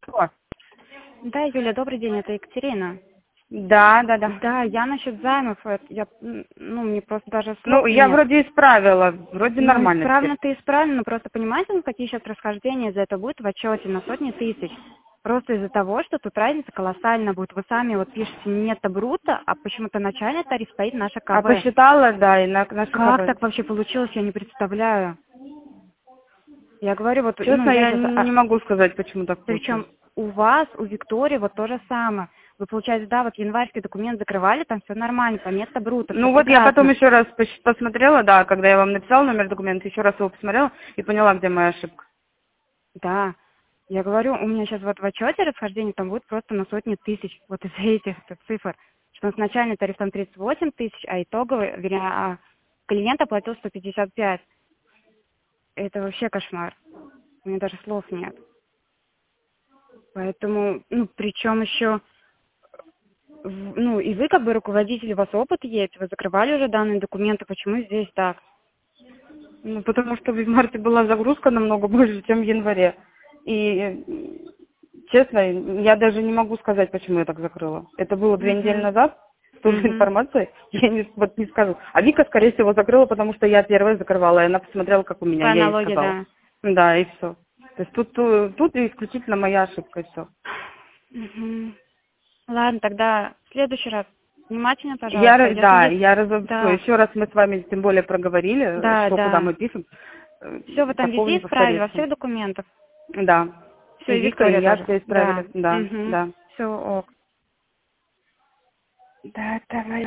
О, Да, Юля, добрый день, это Екатерина. да, да, да. Да, я насчет займов, мне просто даже Ну, слов я нет. вроде исправила, вроде Ну, нормально исправно теперь. ты исправлена, но просто понимаете, ну, какие сейчас расхождения из-за этого будет в отчете на сотни тысяч? Просто из-за того, что тут разница колоссальная будет. Вы сами вот пишете нетто бруто, а почему-то начальный тариф стоит наша А КВ. посчитала, да, и на Как ШКВ. так вообще получилось, я не представляю. Я говорю, вот, Честно, я я сейчас. не могу сказать, почему так Причем получилось. у вас, у Виктории вот то же самое. Вы, получается, да, вот январский документ закрывали, там все нормально, по место бруто, все Ну вот я потом прекрасно. еще раз посмотрела, да, когда я вам написала номер документа, еще раз его посмотрела и поняла, где моя ошибка. Да. Я говорю, у меня сейчас вот в отчете расхождение там будет просто на сотни тысяч, вот из этих цифр. Что начальный тариф там 38 тысяч, а итоговый, клиент оплатил 155. Это вообще кошмар. У меня даже слов нет. Поэтому, причем еще, и вы как бы руководитель, у вас опыт есть, вы закрывали уже данные документы, почему здесь так? Ну, потому что в марте была загрузка намного больше, чем в январе. И, честно, я даже не могу сказать, почему я так закрыла. Это было 2 недели Угу. назад, с той же Угу. информацией, я не скажу. А Вика, скорее всего, закрыла, потому что я первая закрывала, и она посмотрела, как у меня, По я ей аналогии, сказала. да. Да, и все. То есть тут исключительно моя ошибка, и все. Угу. Ладно, тогда в следующий раз внимательно, пожалуйста. Если Да, есть... все, Да, еще раз мы с вами тем более проговорили, да, что куда да. мы пишем, Все вы там такого везде не исправили, во повторится. всех документах. Да. Все, И и Вика, и Виктория я тоже. все исправили. Да. Да, Угу. да. Все, ок. Да, давай.